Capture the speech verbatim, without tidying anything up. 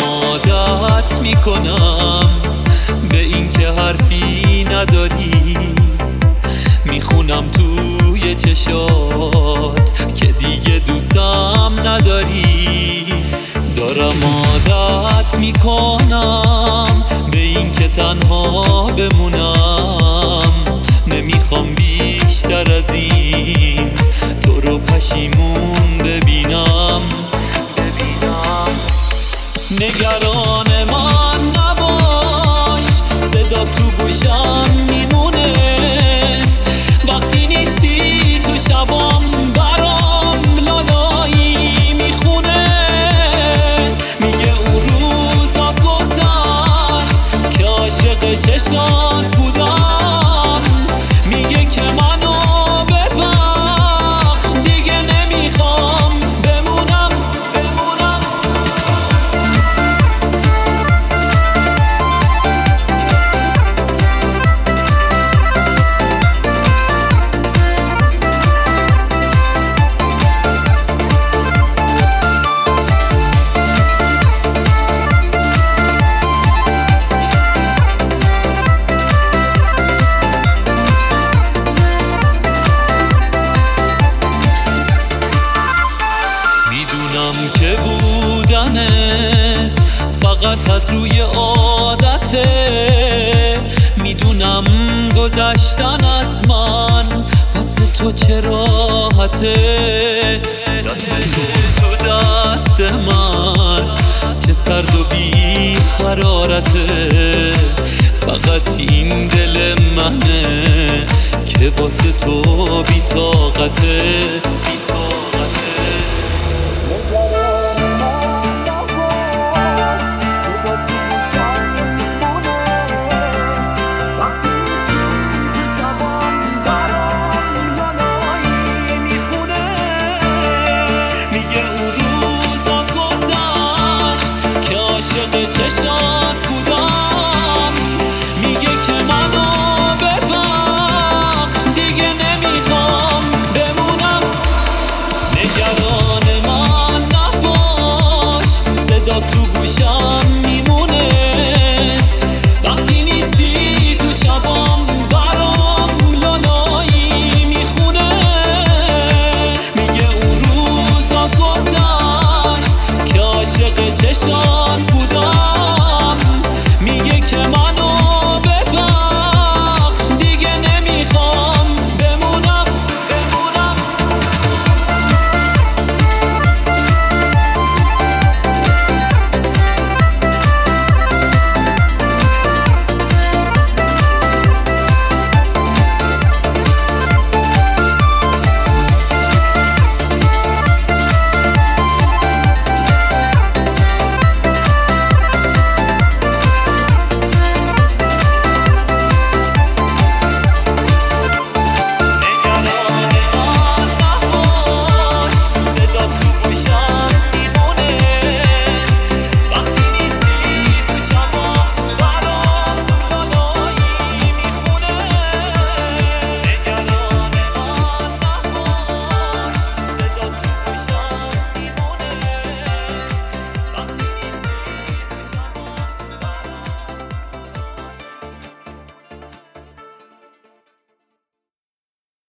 عادت میکنم به این که حرفی نداری، میخونم توی چشات که دیگه دوستم نداری. دارم عادت میکنم به این که تنها بمونم، نمیخوام بیشتر از این تو رو پشیمون ببینم. نگران من نباش، صدا تو گوشم میمونه وقتی نیستی تو شبام، برام لالایی میخونه. میگه اون روزا گذشت که عاشق چشات بودم، میگه که منو ببخش دیگه نمیخوام بمونم بمونم. میدونم که بودنت فقط از روی عادته، میدونم گذشتن از من واسه تو چه راحته. دست تو تو دست من چه سرد و بی حرارته، فقط این دل منه که واسه تو بی طاقته. چشات بودم، میگه که منو ببخش دیگه نمیخوام بمونم. نگران من نباش، صدا تو گوشم